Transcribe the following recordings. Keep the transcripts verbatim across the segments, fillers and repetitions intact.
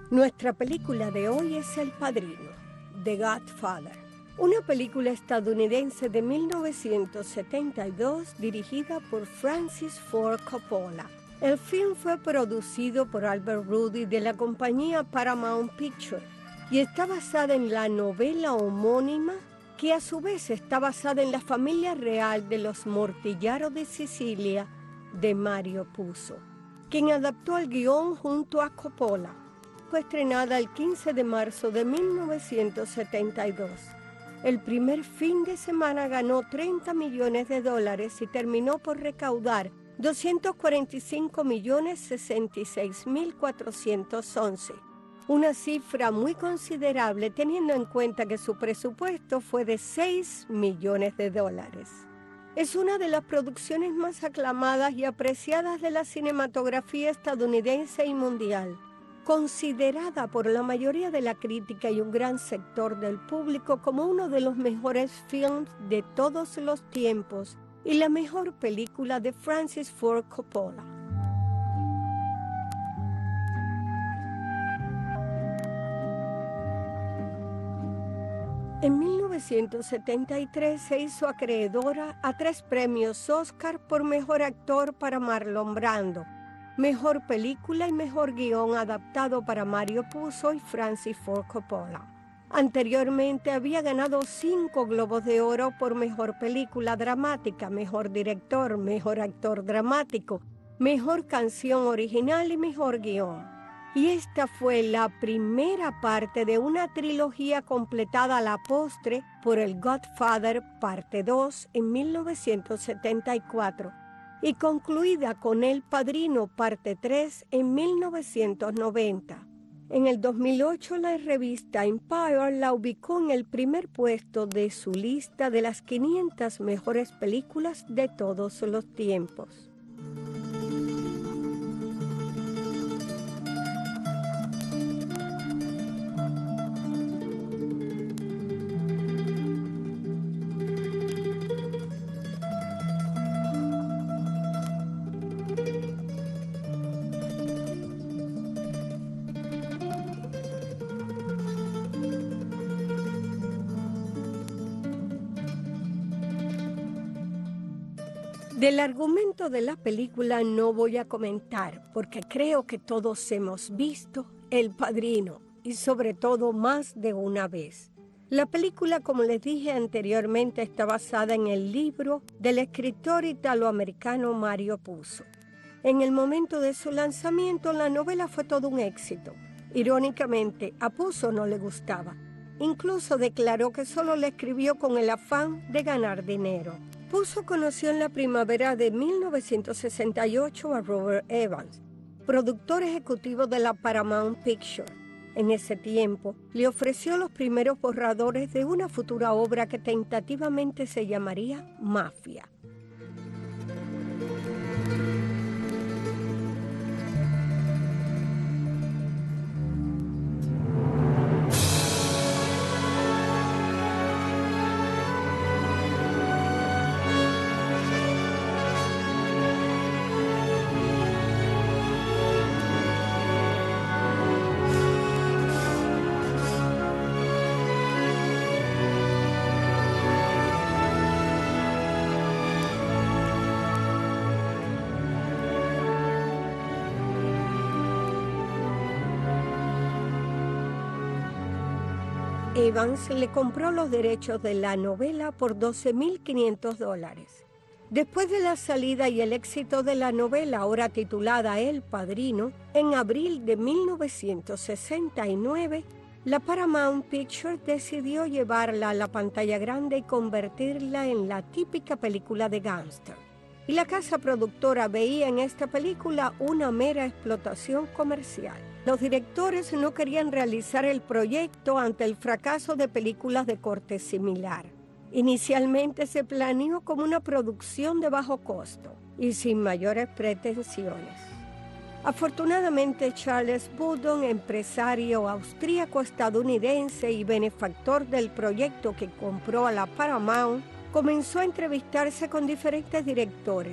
Nuestra película de hoy es El Padrino, The Godfather, una película estadounidense de mil novecientos setenta y dos dirigida por Francis Ford Coppola. El film fue producido por Albert Rudy de la compañía Paramount Pictures y está basada en la novela homónima que a su vez está basada en la familia real de los Mortillaro de Sicilia de Mario Puzo, quien adaptó el guión junto a Coppola. Fue estrenada el quince de marzo de mil novecientos setenta y dos. El primer fin de semana ganó treinta millones de dólares y terminó por recaudar doscientos cuarenta y cinco millones sesenta y seis mil cuatrocientos once. Una cifra muy considerable teniendo en cuenta que su presupuesto fue de seis millones de dólares. Es una de las producciones más aclamadas y apreciadas de la cinematografía estadounidense y mundial, considerada por la mayoría de la crítica y un gran sector del público como uno de los mejores films de todos los tiempos y la mejor película de Francis Ford Coppola. En mil novecientos setenta y tres se hizo acreedora a tres premios Oscar por Mejor Actor para Marlon Brando, Mejor Película y Mejor Guión adaptado para Mario Puzo y Francis Ford Coppola. Anteriormente había ganado cinco Globos de Oro por Mejor Película Dramática, Mejor Director, Mejor Actor Dramático, Mejor Canción Original y Mejor Guión. Y esta fue la primera parte de una trilogía completada a la postre por El Godfather Parte dos en mil novecientos setenta y cuatro y concluida con El Padrino Parte tres en mil novecientos noventa. En el dos mil ocho la revista Empire la ubicó en el primer puesto de su lista de las quinientas mejores películas de todos los tiempos. Del argumento de la película no voy a comentar porque creo que todos hemos visto El Padrino y sobre todo más de una vez. La película, como les dije anteriormente, está basada en el libro del escritor italoamericano Mario Puzo. En el momento de su lanzamiento, la novela fue todo un éxito. Irónicamente, a Puzo no le gustaba. Incluso declaró que solo la escribió con el afán de ganar dinero. Puzo conoció en la primavera de mil novecientos sesenta y ocho a Robert Evans, productor ejecutivo de la Paramount Pictures. En ese tiempo, le ofreció los primeros borradores de una futura obra que tentativamente se llamaría Mafia. Evans le compró los derechos de la novela por doce mil quinientos dólares. Después de la salida y el éxito de la novela, ahora titulada El Padrino, en abril de mil novecientos sesenta y nueve, la Paramount Pictures decidió llevarla a la pantalla grande y convertirla en la típica película de gángster. Y la casa productora veía en esta película una mera explotación comercial. Los directores no querían realizar el proyecto ante el fracaso de películas de corte similar. Inicialmente se planeó como una producción de bajo costo y sin mayores pretensiones. Afortunadamente, Charles Budon, empresario austríaco-estadounidense y benefactor del proyecto que compró a la Paramount, comenzó a entrevistarse con diferentes directores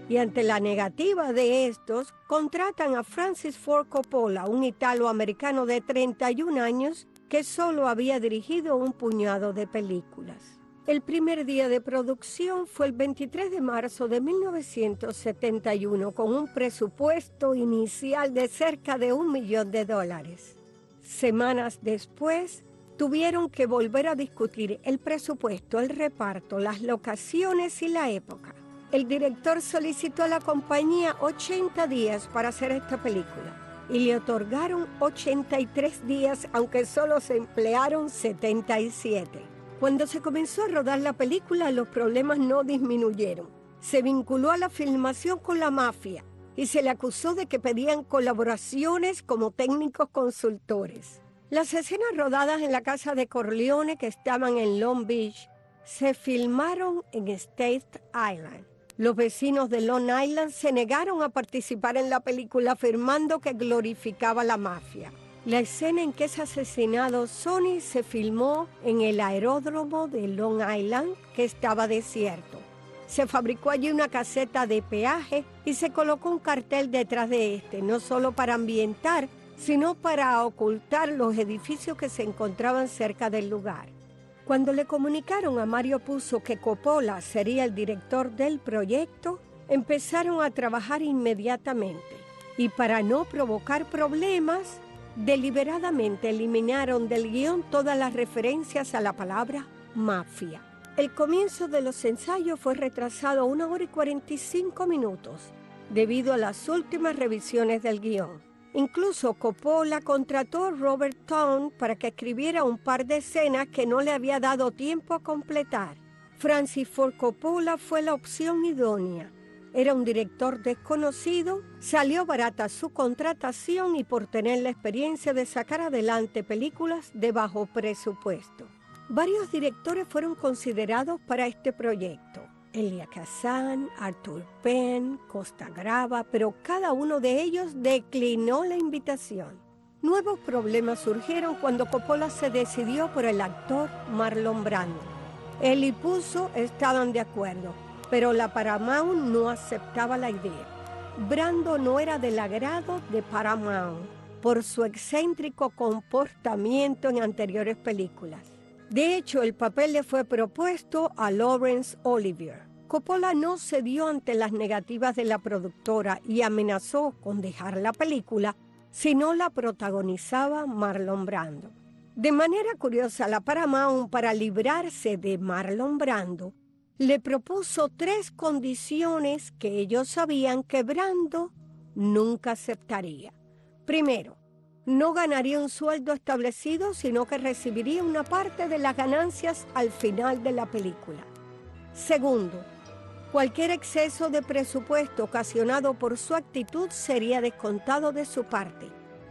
Y ante la negativa de estos, contratan a Francis Ford Coppola, un italoamericano de treinta y un años que solo había dirigido un puñado de películas. El primer día de producción fue el veintitrés de marzo de mil novecientos setenta y uno, con un presupuesto inicial de cerca de un millón de dólares. Semanas después, tuvieron que volver a discutir el presupuesto, el reparto, las locaciones y la época. El director solicitó a la compañía ochenta días para hacer esta película y le otorgaron ochenta y tres días, aunque solo se emplearon setenta y siete. Cuando se comenzó a rodar la película, los problemas no disminuyeron. Se vinculó a la filmación con la mafia y se le acusó de que pedían colaboraciones como técnicos consultores. Las escenas rodadas en la casa de Corleone, que estaban en Long Beach, se filmaron en Staten Island. Los vecinos de Long Island se negaron a participar en la película, afirmando que glorificaba la mafia. La escena en que es asesinado Sonny se filmó en el aeródromo de Long Island, que estaba desierto. Se fabricó allí una caseta de peaje y se colocó un cartel detrás de este, no solo para ambientar, sino para ocultar los edificios que se encontraban cerca del lugar. Cuando le comunicaron a Mario Puzo que Coppola sería el director del proyecto, empezaron a trabajar inmediatamente. Y para no provocar problemas, deliberadamente eliminaron del guión todas las referencias a la palabra mafia. El comienzo de los ensayos fue retrasado a una hora y cuarenta y cinco minutos, debido a las últimas revisiones del guión. Incluso Coppola contrató a Robert Towne para que escribiera un par de escenas que no le había dado tiempo a completar. Francis Ford Coppola fue la opción idónea. Era un director desconocido, salió barata su contratación y por tener la experiencia de sacar adelante películas de bajo presupuesto. Varios directores fueron considerados para este proyecto. Elia Kazan, Arthur Penn, Costa Grava, pero cada uno de ellos declinó la invitación. Nuevos problemas surgieron cuando Coppola se decidió por el actor Marlon Brando. Él y Puzo estaban de acuerdo, pero la Paramount no aceptaba la idea. Brando no era del agrado de Paramount por su excéntrico comportamiento en anteriores películas. De hecho, el papel le fue propuesto a Laurence Olivier. Coppola no cedió ante las negativas de la productora y amenazó con dejar la película si no la protagonizaba Marlon Brando. De manera curiosa, la Paramount, para librarse de Marlon Brando, le propuso tres condiciones que ellos sabían que Brando nunca aceptaría. Primero, no ganaría un sueldo establecido, sino que recibiría una parte de las ganancias al final de la película. Segundo, cualquier exceso de presupuesto ocasionado por su actitud sería descontado de su parte.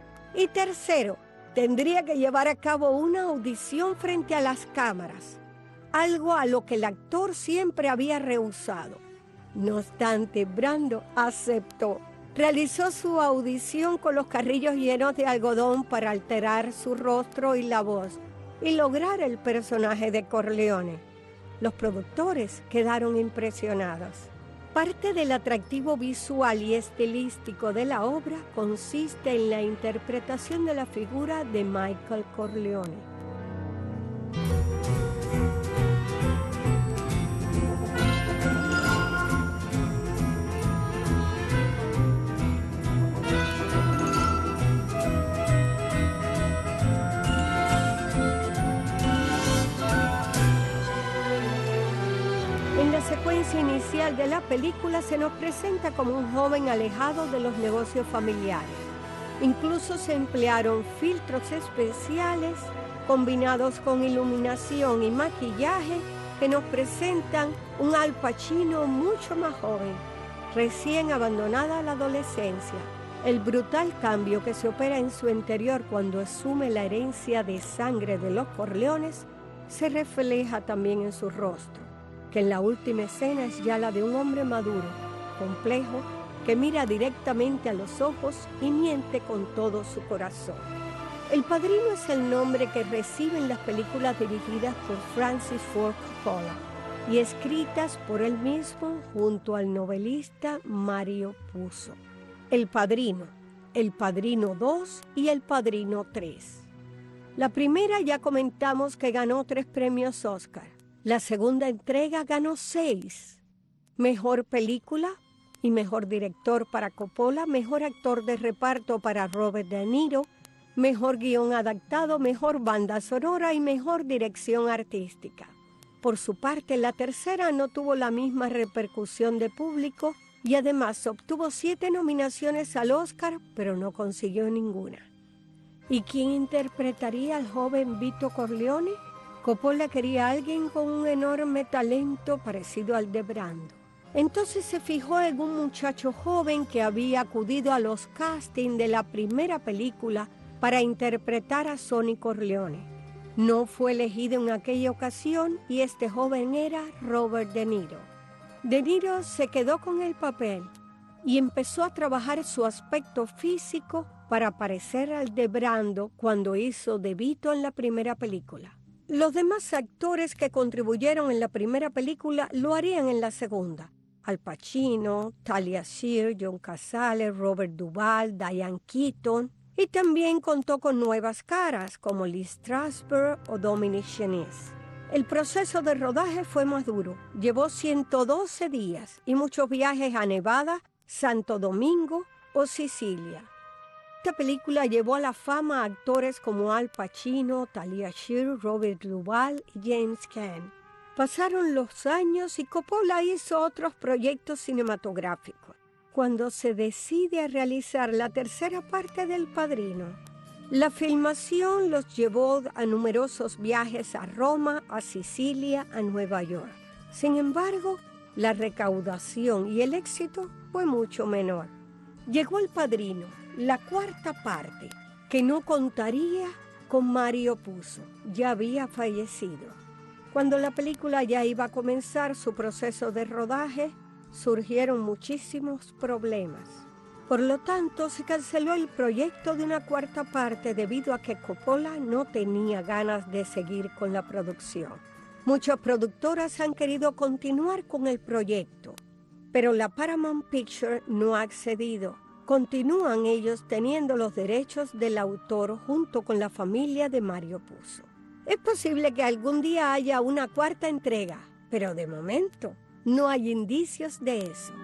Y tercero, tendría que llevar a cabo una audición frente a las cámaras, algo a lo que el actor siempre había rehusado. No obstante, Brando aceptó. Realizó su audición con los carrillos llenos de algodón para alterar su rostro y la voz y lograr el personaje de Corleone. Los productores quedaron impresionados. Parte del atractivo visual y estilístico de la obra consiste en la interpretación de la figura de Michael Corleone. La secuencia inicial de la película se nos presenta como un joven alejado de los negocios familiares. Incluso se emplearon filtros especiales combinados con iluminación y maquillaje que nos presentan un Al Pacino mucho más joven, recién abandonada la adolescencia. El brutal cambio que se opera en su interior cuando asume la herencia de sangre de los Corleones se refleja también en su rostro, que en la última escena es ya la de un hombre maduro, complejo, que mira directamente a los ojos y miente con todo su corazón. El Padrino es el nombre que reciben las películas dirigidas por Francis Ford Coppola. y escritas por él mismo junto al novelista Mario Puzo. El Padrino, El Padrino dos y El Padrino tres. La primera ya comentamos que ganó tres premios Oscar. La segunda entrega ganó seis. Mejor película y mejor director para Coppola, mejor actor de reparto para Robert De Niro, mejor guión adaptado, mejor banda sonora y mejor dirección artística. Por su parte, la tercera no tuvo la misma repercusión de público y además obtuvo siete nominaciones al Oscar, pero no consiguió ninguna. ¿Y quién interpretaría al joven Vito Corleone? Coppola quería a alguien con un enorme talento parecido al de Brando. Entonces se fijó en un muchacho joven que había acudido a los castings de la primera película para interpretar a Sonny Corleone. No fue elegido en aquella ocasión y este joven era Robert De Niro. De Niro se quedó con el papel y empezó a trabajar su aspecto físico para parecer al de Brando cuando hizo de Vito en la primera película. Los demás actores que contribuyeron en la primera película lo harían en la segunda. Al Pacino, Talia Shire, John Cazale, Robert Duvall, Diane Keaton, y también contó con nuevas caras como Lee Strasberg o Dominic Chenis. El proceso de rodaje fue más duro. Llevó ciento doce días y muchos viajes a Nevada, Santo Domingo o Sicilia. Esta película llevó a la fama a actores como Al Pacino, Talia Shire, Robert Duvall y James Caan. Pasaron los años y Coppola hizo otros proyectos cinematográficos. Cuando se decide a realizar la tercera parte del Padrino, la filmación los llevó a numerosos viajes a Roma, a Sicilia, a Nueva York. Sin embargo, la recaudación y el éxito fue mucho menor. Llegó El Padrino, la cuarta parte, que no contaría con Mario Puzo, ya había fallecido. Cuando la película ya iba a comenzar su proceso de rodaje, surgieron muchísimos problemas. Por lo tanto, se canceló el proyecto de una cuarta parte debido a que Coppola no tenía ganas de seguir con la producción. Muchas productoras han querido continuar con el proyecto, pero la Paramount Pictures no ha accedido. Continúan ellos teniendo los derechos del autor junto con la familia de Mario Puzo. Es posible que algún día haya una cuarta entrega, pero de momento no hay indicios de eso.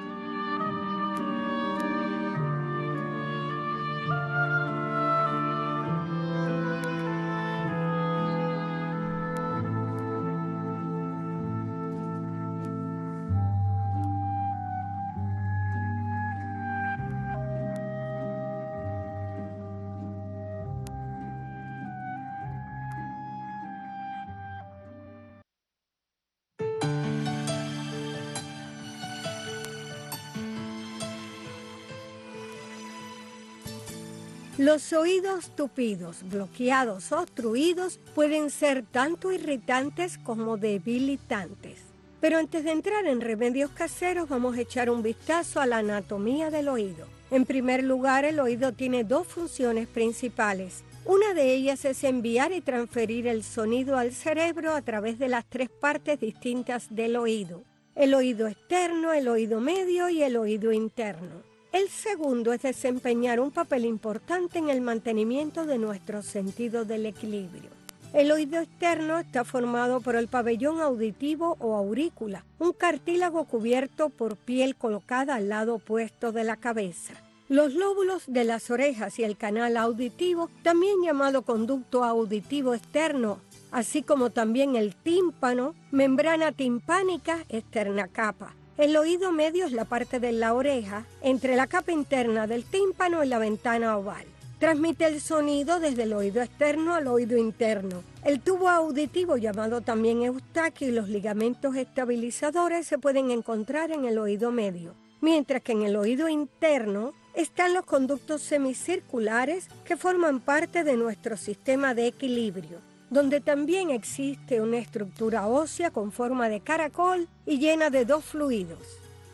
Los oídos tupidos, bloqueados o obstruidos pueden ser tanto irritantes como debilitantes. Pero antes de entrar en remedios caseros, vamos a echar un vistazo a la anatomía del oído. En primer lugar, el oído tiene dos funciones principales. Una de ellas es enviar y transferir el sonido al cerebro a través de las tres partes distintas del oído: el oído externo, el oído medio y el oído interno. El segundo es desempeñar un papel importante en el mantenimiento de nuestro sentido del equilibrio. El oído externo está formado por el pabellón auditivo o aurícula, un cartílago cubierto por piel colocada al lado opuesto de la cabeza. Los lóbulos de las orejas y el canal auditivo, también llamado conducto auditivo externo, así como también el tímpano, membrana timpánica, externa capa. El oído medio es la parte de la oreja, entre la capa interna del tímpano y la ventana oval. Transmite el sonido desde el oído externo al oído interno. El tubo auditivo, llamado también eustaquio, y los ligamentos estabilizadores se pueden encontrar en el oído medio, mientras que en el oído interno están los conductos semicirculares que forman parte de nuestro sistema de equilibrio, donde también existe una estructura ósea con forma de caracol y llena de dos fluidos.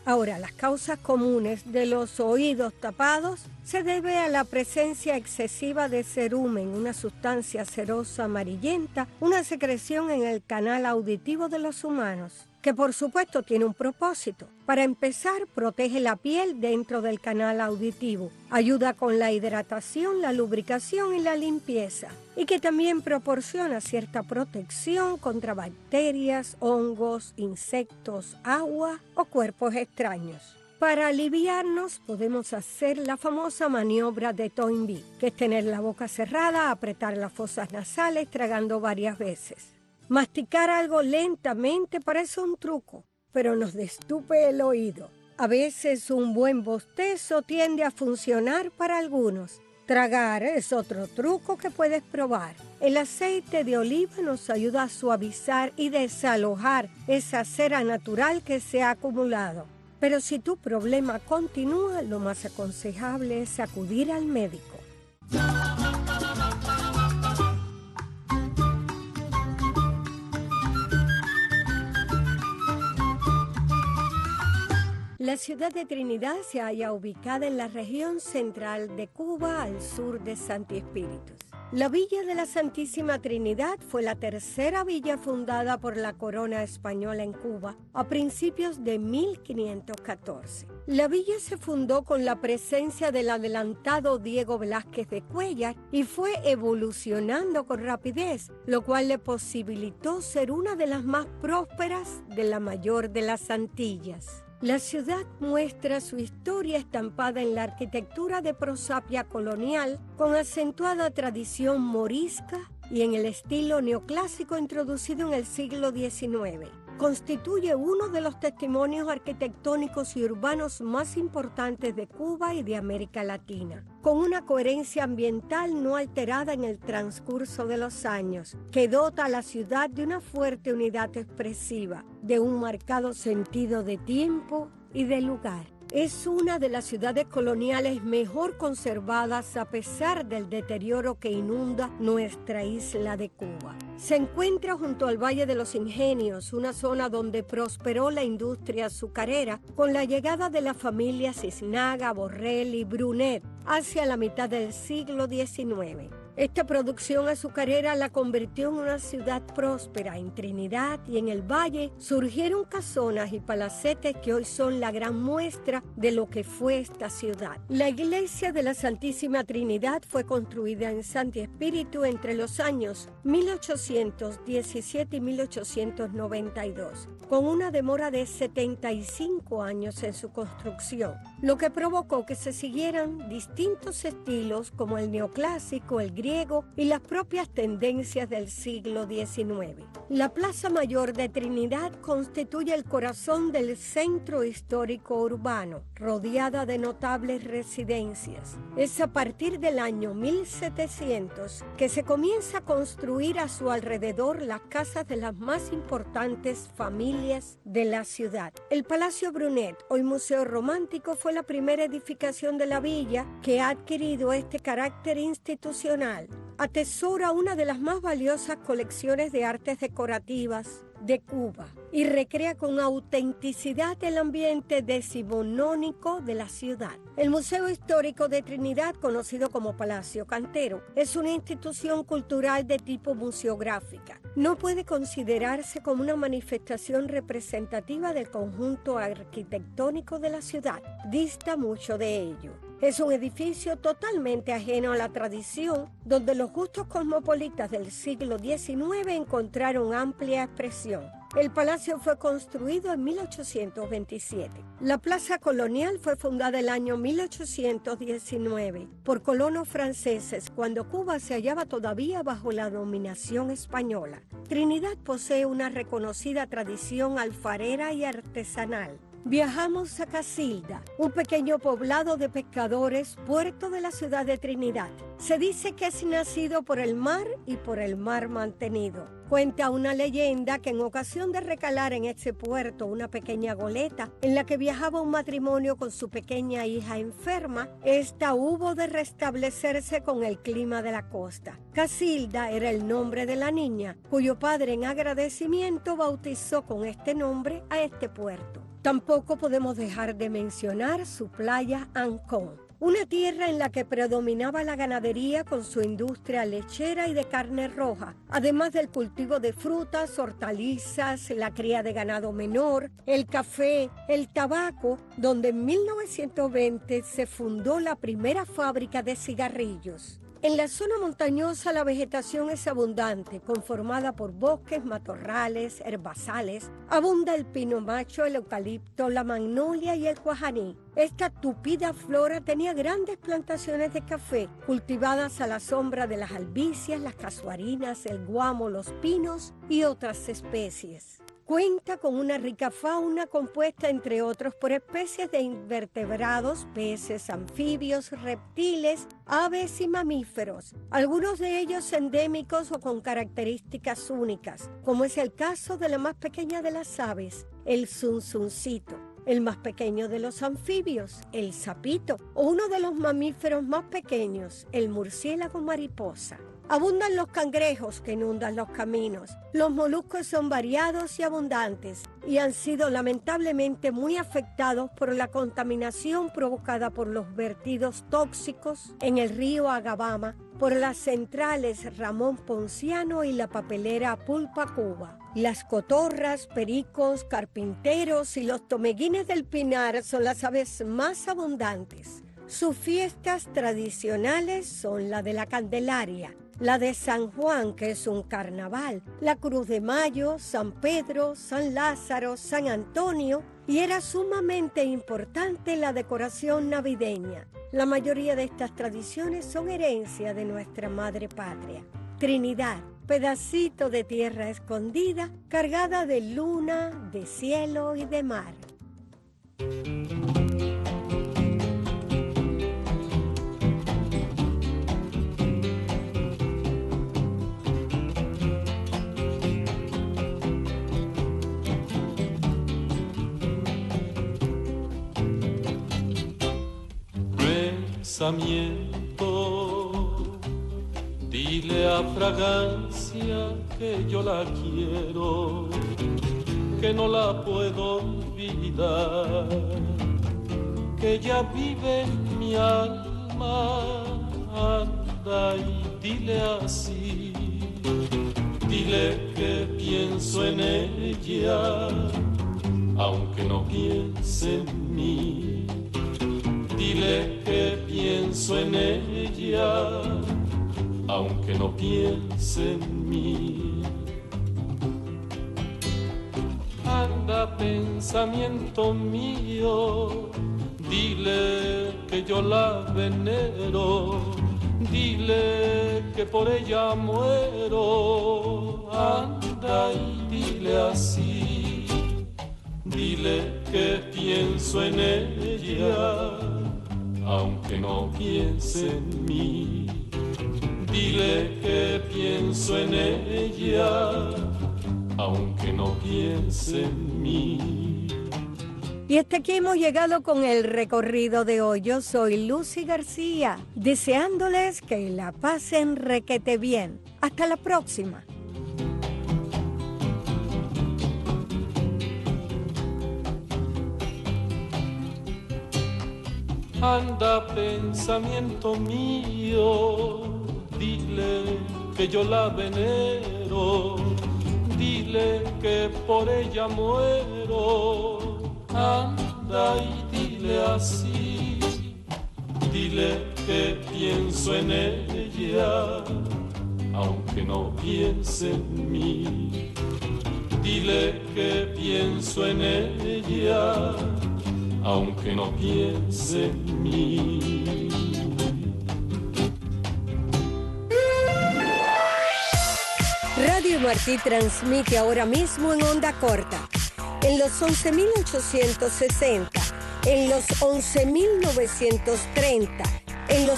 Ahora, las causas comunes de los oídos tapados se debe a la presencia excesiva de cerumen, una sustancia cerosa amarillenta, una secreción en el canal auditivo de los humanos, que por supuesto tiene un propósito. Para empezar, protege la piel dentro del canal auditivo, ayuda con la hidratación, la lubricación y la limpieza, y que también proporciona cierta protección contra bacterias, hongos, insectos, agua o cuerpos extraños. Para aliviarnos podemos hacer la famosa maniobra de Toynbee, que es tener la boca cerrada, apretar las fosas nasales tragando varias veces. Masticar algo lentamente parece un truco, pero nos destupe el oído. A veces un buen bostezo tiende a funcionar para algunos. Tragar es otro truco que puedes probar. El aceite de oliva nos ayuda a suavizar y desalojar esa cera natural que se ha acumulado. Pero si tu problema continúa, lo más aconsejable es acudir al médico. La ciudad de Trinidad se halla ubicada en la región central de Cuba, al sur de Santi Espíritus. La Villa de la Santísima Trinidad fue la tercera villa fundada por la corona española en Cuba a principios de mil quinientos catorce. La villa se fundó con la presencia del adelantado Diego Velázquez de Cuéllar y fue evolucionando con rapidez, lo cual le posibilitó ser una de las más prósperas de la mayor de las Antillas. La ciudad muestra su historia estampada en la arquitectura de prosapia colonial con acentuada tradición morisca y en el estilo neoclásico introducido en el siglo diecinueve. Constituye uno de los testimonios arquitectónicos y urbanos más importantes de Cuba y de América Latina, con una coherencia ambiental no alterada en el transcurso de los años, que dota a la ciudad de una fuerte unidad expresiva, de un marcado sentido de tiempo y de lugar. Es una de las ciudades coloniales mejor conservadas a pesar del deterioro que inunda nuestra isla de Cuba. Se encuentra junto al Valle de los Ingenios, una zona donde prosperó la industria azucarera con la llegada de las familias Cisnaga, Borrell y Brunet hacia la mitad del siglo diecinueve. Esta producción azucarera la convirtió en una ciudad próspera. En Trinidad y en el Valle surgieron casonas y palacetes que hoy son la gran muestra de lo que fue esta ciudad. La iglesia de la Santísima Trinidad fue construida en Santi Espíritu entre los años mil ochocientos diecisiete y mil ochocientos noventa y dos, con una demora de setenta y cinco años en su construcción, lo que provocó que se siguieran distintos estilos como el neoclásico, el griego y las propias tendencias del siglo diecinueve. La Plaza Mayor de Trinidad constituye el corazón del centro histórico urbano, rodeada de notables residencias. Es a partir del año mil setecientos que se comienza a construir a su alrededor las casas de las más importantes familias de la ciudad. El Palacio Brunet, hoy Museo Romántico, fue la primera edificación de la villa que ha adquirido este carácter institucional. Atesora una de las más valiosas colecciones de artes decorativas de Cuba y recrea con autenticidad el ambiente decimonónico de la ciudad. El Museo Histórico de Trinidad, conocido como Palacio Cantero, es una institución cultural de tipo museográfica. No puede considerarse como una manifestación representativa del conjunto arquitectónico de la ciudad. Dista mucho de ello. Es un edificio totalmente ajeno a la tradición, donde los gustos cosmopolitas del siglo diecinueve encontraron amplia expresión. El palacio fue construido en mil ochocientos veintisiete. La Plaza Colonial fue fundada el año mil ochocientos diecinueve por colonos franceses, cuando Cuba se hallaba todavía bajo la dominación española. Trinidad posee una reconocida tradición alfarera y artesanal. Viajamos a Casilda, un pequeño poblado de pescadores, puerto de la ciudad de Trinidad. Se dice que es nacido por el mar y por el mar mantenido. Cuenta una leyenda que en ocasión de recalar en este puerto una pequeña goleta en la que viajaba un matrimonio con su pequeña hija enferma, esta hubo de restablecerse con el clima de la costa. Casilda era el nombre de la niña, cuyo padre en agradecimiento bautizó con este nombre a este puerto. Tampoco podemos dejar de mencionar su playa Ancón, una tierra en la que predominaba la ganadería con su industria lechera y de carne roja, además del cultivo de frutas, hortalizas, la cría de ganado menor, el café, el tabaco, donde en mil novecientos veinte se fundó la primera fábrica de cigarrillos. En la zona montañosa la vegetación es abundante, conformada por bosques, matorrales, herbazales. Abunda el pino macho, el eucalipto, la magnolia y el guajaní. Esta tupida flora tenía grandes plantaciones de café, cultivadas a la sombra de las albicias, las casuarinas, el guamo, los pinos y otras especies. Cuenta con una rica fauna compuesta, entre otros, por especies de invertebrados, peces, anfibios, reptiles, aves y mamíferos, algunos de ellos endémicos o con características únicas, como es el caso de la más pequeña de las aves, el zunzuncito, el más pequeño de los anfibios, el sapito, o uno de los mamíferos más pequeños, el murciélago mariposa. Abundan los cangrejos que inundan los caminos. Los moluscos son variados y abundantes y han sido lamentablemente muy afectados por la contaminación provocada por los vertidos tóxicos en el río Agabama, por las centrales Ramón Ponciano y la papelera Pulpa Cuba. Las cotorras, pericos, carpinteros y los tomeguines del Pinar son las aves más abundantes. Sus fiestas tradicionales son la de la Candelaria, la de San Juan, que es un carnaval, la Cruz de Mayo, San Pedro, San Lázaro, San Antonio, y era sumamente importante la decoración navideña. La mayoría de estas tradiciones son herencia de nuestra madre patria. Trinidad, pedacito de tierra escondida, cargada de luna, de cielo y de mar. Dile a fragancia que yo la quiero, que no la puedo olvidar, que ella vive en mi alma. Anda y dile así, dile que pienso en ella, aunque no piense en mí. Dile que pienso en ella, aunque no piense en mí. Anda, pensamiento mío, dile que yo la venero, dile que por ella muero. Anda y dile así, dile que pienso en ella, aunque no piense en mí. Dile que pienso en ella, aunque no piense en mí. Y hasta aquí hemos llegado con el recorrido de hoy. Yo soy Lucy García, deseándoles que la pasen requete bien. Hasta la próxima. Anda, pensamiento mío, dile que yo la venero, dile que por ella muero. Anda y dile así, dile que pienso en ella, aunque no piense en mí. Dile que pienso en ella, aunque no piense en mí. Radio Martí transmite ahora mismo en onda corta, en los once mil ochocientos sesenta, en los once mil novecientos treinta, en los